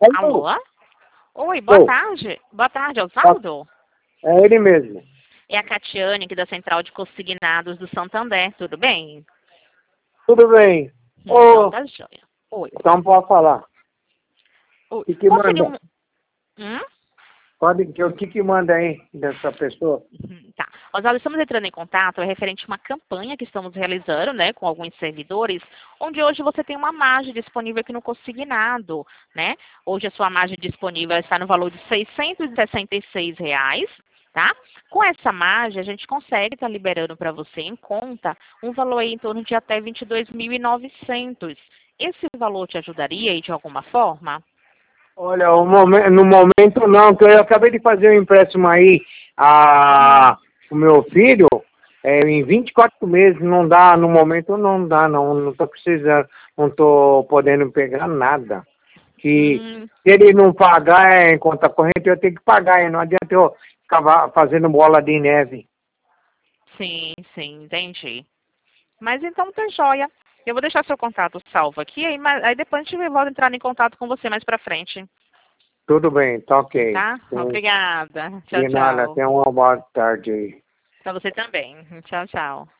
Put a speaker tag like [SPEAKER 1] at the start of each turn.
[SPEAKER 1] Alô?
[SPEAKER 2] Alô?
[SPEAKER 1] Oi, boa
[SPEAKER 2] Ô,
[SPEAKER 1] tarde. Boa tarde,
[SPEAKER 2] tá-
[SPEAKER 1] Osvaldo.
[SPEAKER 2] é ele mesmo.
[SPEAKER 1] É a Catiane aqui da Central de Consignados do Santander, tudo bem?
[SPEAKER 2] Tudo bem?
[SPEAKER 1] Então
[SPEAKER 2] Ô,
[SPEAKER 1] tá joia. Oi.
[SPEAKER 2] então pode falar.
[SPEAKER 1] Oi.
[SPEAKER 2] O que
[SPEAKER 1] Qual seria
[SPEAKER 2] manda?
[SPEAKER 1] um... Hum?
[SPEAKER 2] O que manda aí dessa pessoa?
[SPEAKER 1] Tá. Oswaldo, estamos entrando em contato, é referente a uma campanha que estamos realizando, né, com alguns servidores, onde hoje você tem uma margem disponível aqui no consignado, né? Hoje a sua margem disponível está no valor de R$ 666, tá? Com essa margem, a gente consegue estar liberando para você em conta um valor aí em torno de até 22.900. Esse valor te ajudaria aí de alguma forma?
[SPEAKER 2] Olha, no momento não, que eu acabei de fazer um empréstimo aí o meu filho, em 24 meses, não dá, no momento não dá, não estou precisando, não estou podendo pegar nada. Que
[SPEAKER 1] Hum,
[SPEAKER 2] se ele não pagar em conta corrente, eu tenho que pagar, e não adianta eu ficar fazendo bola de neve.
[SPEAKER 1] sim, sim, entendi. Mas então tá joia. Eu vou deixar seu contato salvo aqui, aí depois a gente volta a entrar em contato com você mais pra frente,
[SPEAKER 2] Tudo bem, tá ok.
[SPEAKER 1] tá? Obrigada. Tchau,
[SPEAKER 2] De nada,
[SPEAKER 1] tchau.
[SPEAKER 2] tenha uma boa tarde aí.
[SPEAKER 1] Pra você também. Tchau, tchau.